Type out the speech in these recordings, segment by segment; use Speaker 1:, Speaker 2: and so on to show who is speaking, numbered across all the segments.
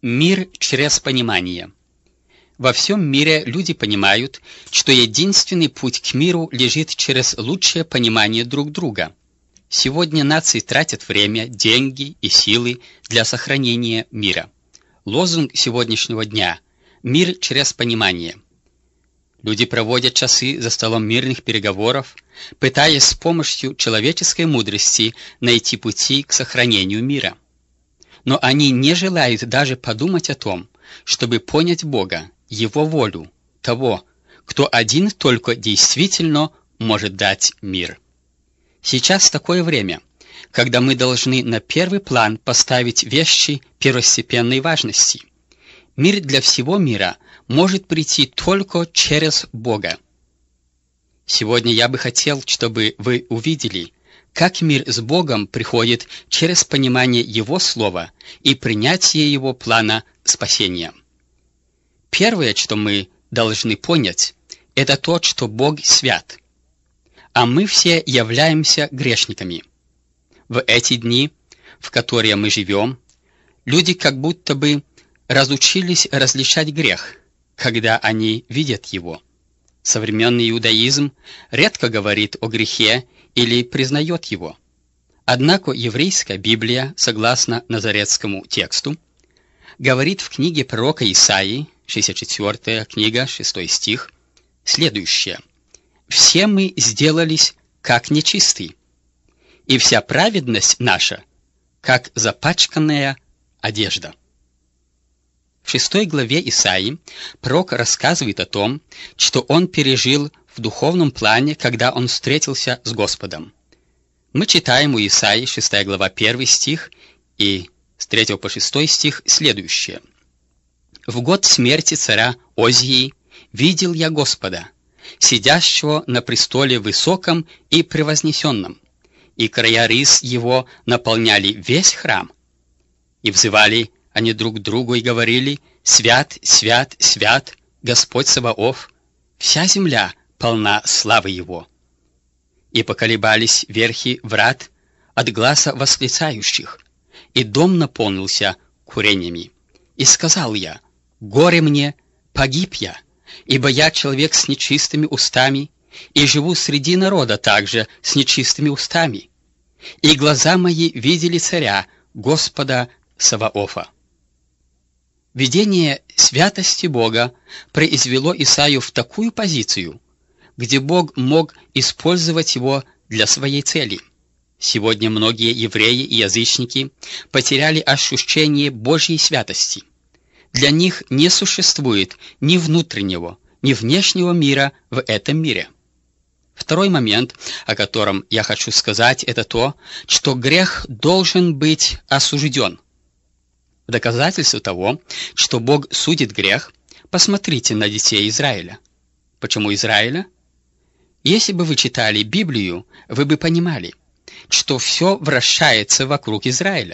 Speaker 1: Мир через понимание. Во всем мире люди понимают, что единственный путь к миру лежит через лучшее понимание друг друга. Сегодня нации тратят время, деньги и силы для сохранения мира. Лозунг сегодняшнего дня – «Мир через понимание». Люди проводят часы за столом мирных переговоров, пытаясь с помощью человеческой мудрости найти пути к сохранению мира. Но они не желают даже подумать о том, чтобы понять Бога, Его волю, того, кто один только действительно может дать мир. Сейчас такое время, когда мы должны на первый план поставить вещи первостепенной важности. Мир для всего мира может прийти только через Бога. Сегодня я бы хотел, чтобы вы увидели, как мир с Богом приходит через понимание Его Слова и принятие Его плана спасения. Первое, что мы должны понять, это то, что Бог свят, а мы все являемся грешниками. В эти дни, в которые мы живем, люди как будто бы разучились различать грех, когда они видят его. Современный иудаизм редко говорит о грехе или признает его. Однако еврейская Библия, согласно назаретскому тексту, говорит в книге пророка Исаии, 64 книга, 6 стих, следующее. «Все мы сделались как нечистые, и вся праведность наша, как запачканная одежда». В 6 главе Исаии пророк рассказывает о том, что он пережил в духовном плане, когда он встретился с Господом. Мы читаем у Исаии 6 глава 1 стих и с 3 по 6 стих следующее. «В год смерти царя Озии видел я Господа, сидящего на престоле высоком и превознесенном, и края рис его наполняли весь храм, и взывали они друг к другу и говорили: «Свят, свят, свят, Господь Саваоф, вся земля полна славы Его». И поколебались верхи врат от гласа восклицающих, и дом наполнился курениями. И сказал я: «Горе мне, погиб я, ибо я человек с нечистыми устами, и живу среди народа также с нечистыми устами. И глаза мои видели царя, Господа Саваофа». Видение святости Бога произвело Исаию в такую позицию, где Бог мог использовать его для своей цели. Сегодня многие евреи и язычники потеряли ощущение Божьей святости. Для них не существует ни внутреннего, ни внешнего мира в этом мире. Второй момент, о котором я хочу сказать, это то, что грех должен быть осужден. В доказательство того, что Бог судит грех, посмотрите на детей Израиля. Почему Израиля? Если бы вы читали Библию, вы бы понимали, что все вращается вокруг Израиля.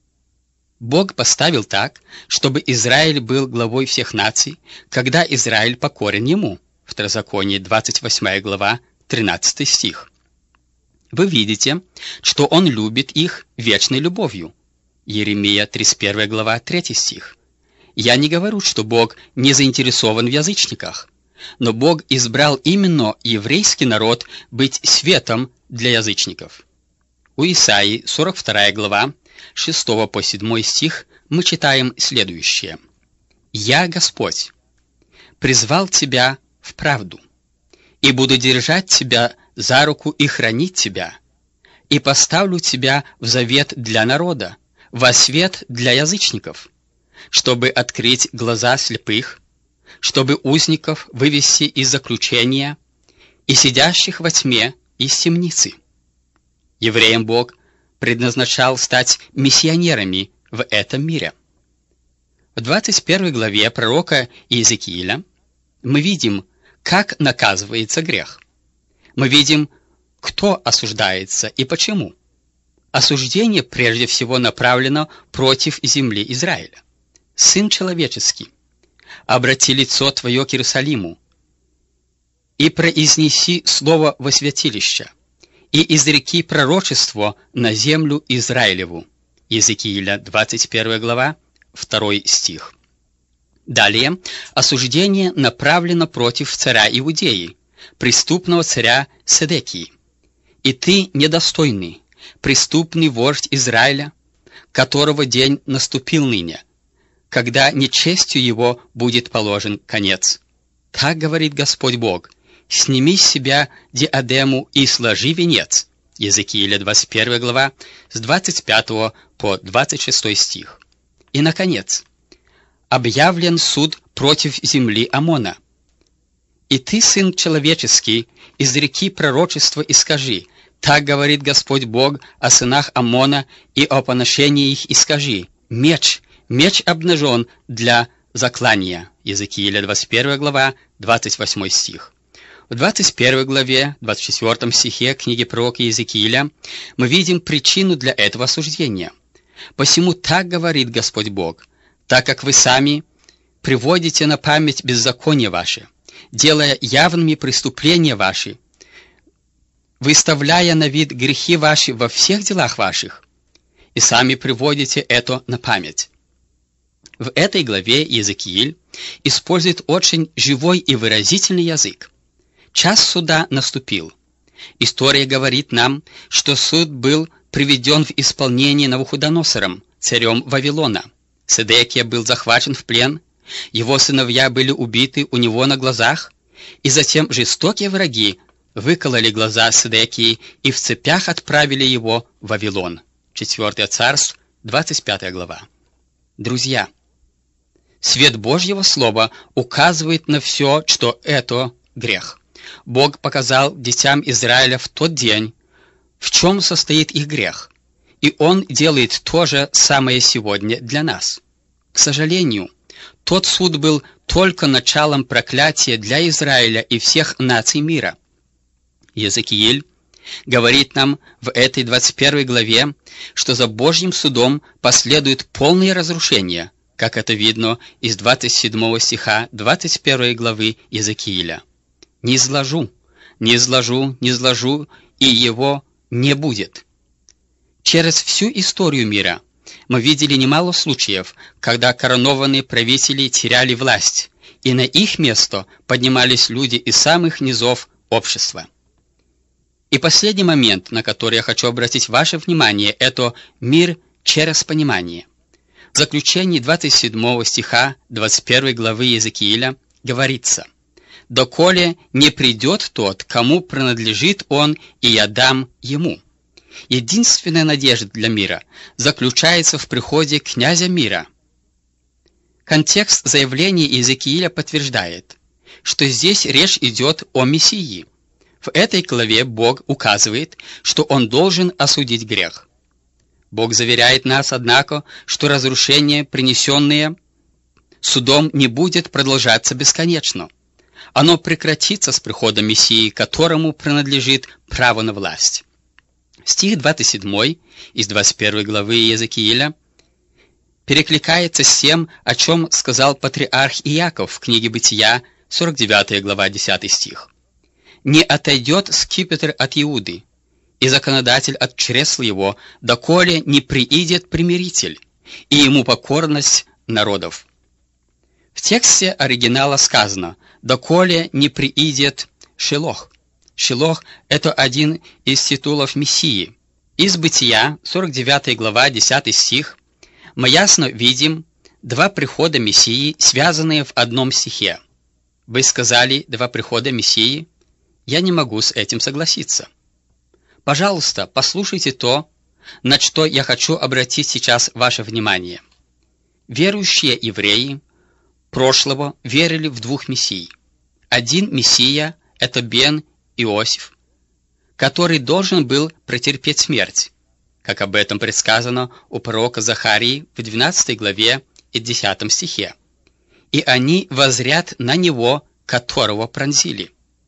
Speaker 1: Бог поставил так, чтобы Израиль был главой всех наций, когда Израиль покорен Ему. Второзаконие, 28 глава, 13 стих. Вы видите, что Он любит их вечной любовью. Иеремия, 31 глава, 3 стих. Я не говорю, что Бог не заинтересован в язычниках, но Бог избрал именно еврейский народ быть светом для язычников. У Исаии, 42 глава, 6 по 7 стих, мы читаем следующее. «Я, Господь, призвал тебя в правду, и буду держать тебя за руку и хранить тебя, и поставлю тебя в завет для народа, во свет для язычников, чтобы открыть глаза слепых, чтобы узников вывести из заключения и сидящих во тьме из темницы». Евреям Бог предназначал стать миссионерами в этом мире. В 21 главе пророка Иезекииля мы видим, как наказывается грех. Мы видим, кто осуждается и почему. Осуждение прежде всего направлено против земли Израиля. «Сын человеческий, обрати лицо твое к Иерусалиму, и произнеси слово во святилище, и изреки пророчество на землю Израилеву». Иезекииля, 21 глава, 2 стих. Далее, осуждение направлено против царя Иудеи, преступного царя Седекии. «И ты недостойный, преступный вождь Израиля, которого день наступил ныне, когда нечестью его будет положен конец. Так говорит Господь Бог: сними с себя диадему и сложи венец». Иезекииля 21 глава, с 25 по 26 стих. И, наконец, объявлен суд против земли Амона. «И ты, сын человеческий, изреки пророчество и скажи: так говорит Господь Бог о сынах Амона и о поношении их, и скажи: меч обнажен для заклания». Иезекииля 21 глава, 28 стих. В 21 главе, 24 стихе книги пророка Иезекииля мы видим причину для этого осуждения. «Посему так говорит Господь Бог: так как вы сами приводите на память беззакония ваши, делая явными преступления ваши, выставляя на вид грехи ваши во всех делах ваших, и сами приводите это на память». В этой главе Иезекииль использует очень живой и выразительный язык. Час суда наступил. История говорит нам, что суд был приведен в исполнение Навуходоносором, царем Вавилона. Седекия был захвачен в плен, его сыновья были убиты у него на глазах, и затем жестокие враги выкололи глаза Седекии и в цепях отправили его в Вавилон. 4 Царств, 25 глава. Друзья, свет Божьего Слова указывает на все, что это грех. Бог показал детям Израиля в тот день, в чем состоит их грех, и Он делает то же самое сегодня для нас. К сожалению, тот суд был только началом проклятия для Израиля и всех наций мира. Иезекииль говорит нам в этой 21 главе, что за Божьим судом последует полное разрушение, как это видно из 27 стиха 21 главы Иезекииля. «Не изложу, и его не будет». Через всю историю мира мы видели немало случаев, когда коронованные правители теряли власть, и на их место поднимались люди из самых низов общества. И последний момент, на который я хочу обратить ваше внимание, это мир через понимание. В заключении 27 стиха 21 главы Иезекииля говорится: «Доколе не придет тот, кому принадлежит он, и я дам ему». Единственная надежда для мира заключается в приходе князя мира. Контекст заявления Иезекииля подтверждает, что здесь речь идет о Мессии. В этой главе Бог указывает, что Он должен осудить грех. Бог заверяет нас, однако, что разрушение, принесенное судом, не будет продолжаться бесконечно. Оно прекратится с приходом Мессии, которому принадлежит право на власть. Стих 27 из 21 главы Иезекииля перекликается с тем, о чем сказал патриарх Иаков в книге Бытия, 49 глава, 10 стих. «Не отойдет скипетр от Иуды, и законодатель от чресла его, доколе не приидет примиритель, и ему покорность народов». В тексте оригинала сказано «доколе не приидет Шилох». Шилох – это один из титулов Мессии. Из Бытия, 49 глава, 10 стих, мы ясно видим два прихода Мессии, связанные в одном стихе. Вы сказали «два прихода Мессии». Я не могу с этим согласиться. Пожалуйста, послушайте то, на что я хочу обратить сейчас ваше внимание. Верующие евреи прошлого верили в двух мессий. Один мессия – это Бен Иосиф, который должен был претерпеть смерть, как об этом предсказано у пророка Захарии в 12 главе и 10 стихе. «И они воззрят на него, которого пронзили».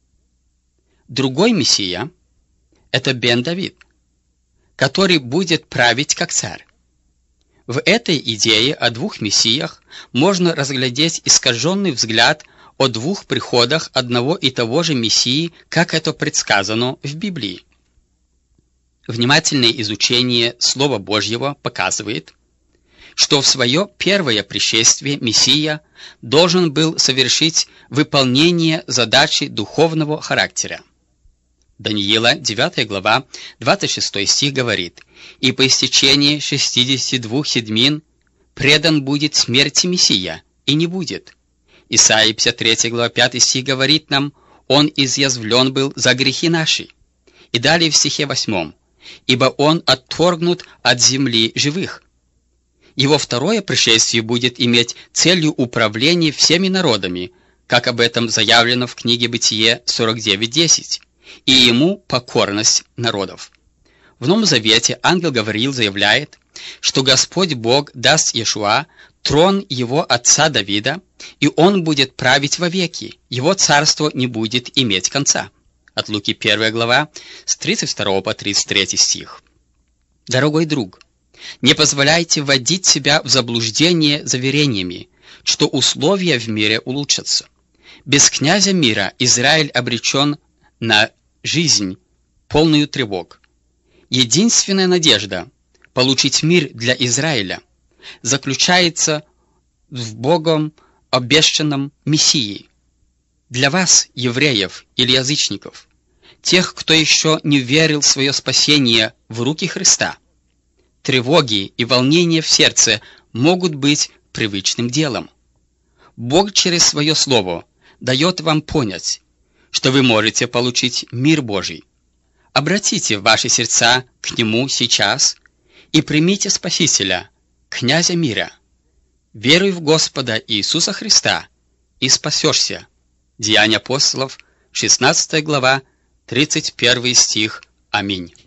Speaker 1: Другой мессия – это Бен Давид, который будет править как царь. В этой идее о двух мессиях можно разглядеть искаженный взгляд о двух приходах одного и того же Мессии, как это предсказано в Библии. Внимательное изучение Слова Божьего показывает, что в свое первое пришествие Мессия должен был совершить выполнение задачи духовного характера. Даниила, 9 глава, 26 стих говорит: «И по истечении 62 седмин предан будет смерти Мессия, и не будет». Исаия, 53 глава, 5 стих говорит нам: «Он изъязвлен был за грехи наши». И далее в стихе 8: «Ибо он отторгнут от земли живых». Его второе пришествие будет иметь целью управления всеми народами, как об этом заявлено в книге Бытие 49:10, и ему покорность народов. В Новом Завете ангел Гавриил заявляет, что Господь Бог даст Иешуа трон его отца Давида, и он будет править вовеки, его царство не будет иметь конца. От Луки 1 глава, с 32 по 33 стих. Дорогой друг, не позволяйте вводить себя в заблуждение заверениями, что условия в мире улучшатся. Без князя мира Израиль обречен на жизнь, полную тревог. Единственная надежда получить мир для Израиля заключается в Богом обещанном Мессии. Для вас, евреев или язычников, тех, кто еще не верил в свое спасение в руки Христа, тревоги и волнения в сердце могут быть привычным делом. Бог через свое Слово дает вам понять, что вы можете получить мир Божий. Обратите ваши сердца к Нему сейчас и примите Спасителя, Князя мира. Веруй в Господа Иисуса Христа и спасешься. Деяния апостолов, 16 глава, 31 стих. Аминь.